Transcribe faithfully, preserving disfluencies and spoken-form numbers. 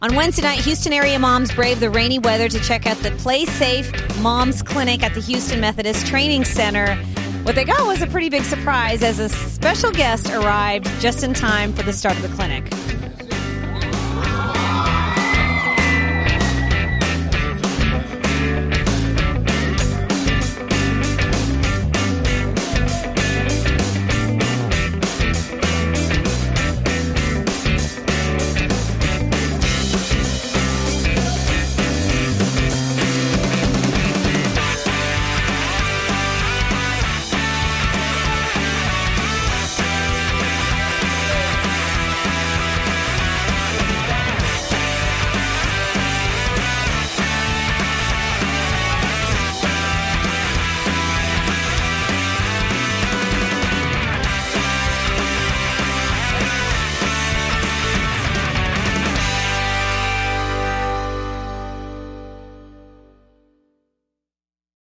On Wednesday night, Houston area moms braved the rainy weather to check out the Play Safe Moms Clinic at the Houston Methodist Training Center. What they got was a pretty big surprise as a special guest arrived just in time for the start of the clinic.